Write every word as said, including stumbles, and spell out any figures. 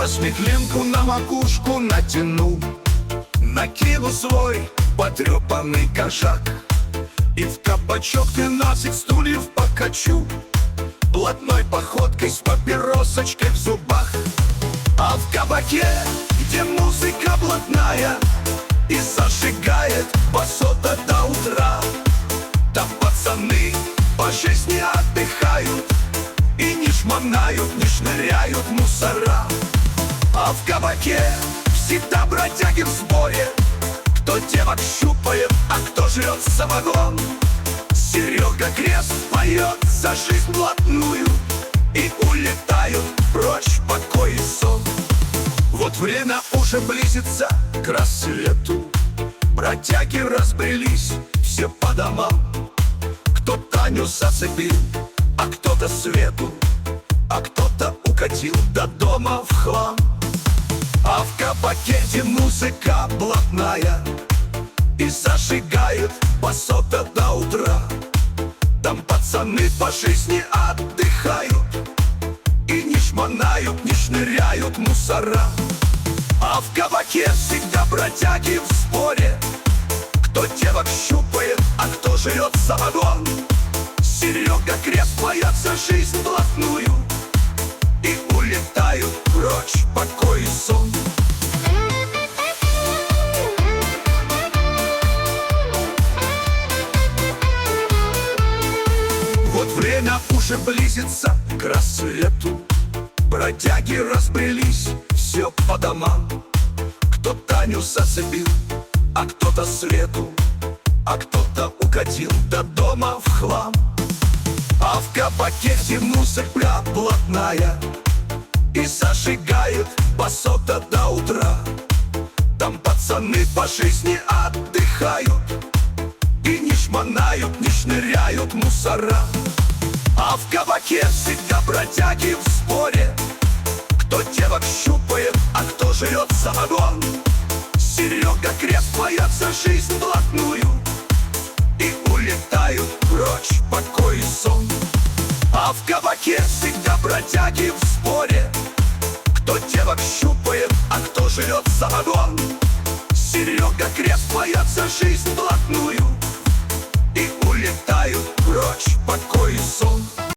Посметлинку на макушку натяну, накину свой потрепанный кошак и в кабачок двенадцать стульев покачу, блатной походкой с папиросочкой в зубах. А в кабаке, где музыка блатная и зажигает басота до утра, там пацаны по жизни отдыхают и не шмонают, не шныряют мусора. А в кабаке всегда бродяги в сборе, кто девок щупает, а кто жрет самогон. Серега Крест поет за жизнь блатную, и улетают прочь покой и сон. Вот время уже близится к рассвету, бродяги разбрелись все по домам. Кто Таню зацепил, а кто-то Свету, а кто-то укатил до дома в хлам. А в кабаке, где музыка блатная и зажигает басота до утра, там пацаны по жизни отдыхают и не шмонают, не шныряют мусора. А в кабаке всегда бродяги в споре, кто девок щупает, а кто жрет самогон. Серега Крест поет за жизнь блатную и улетают прочь покой и сон. Вот время уже близится к рассвету, бродяги разбрелись все по домам. Кто Таню зацепил, а кто-то Свету, а кто-то укатил до дома в хлам. А в кабаке, где музыка блатная и зажигает басота до утра, там пацаны по жизни отдыхают и не шмонают, не шныряют мусора. А в кабаке всегда бродяги в споре, кто девок щупает, а кто жрет самогон. Серега Крест поет за жизнь блатную и улетают прочь покой и сон. А в кабаке всегда бродяги в споре, кто девок щупает, а кто жрет самогон. Серега Крест поет за жизнь блатную и улетают прочь покой и сон.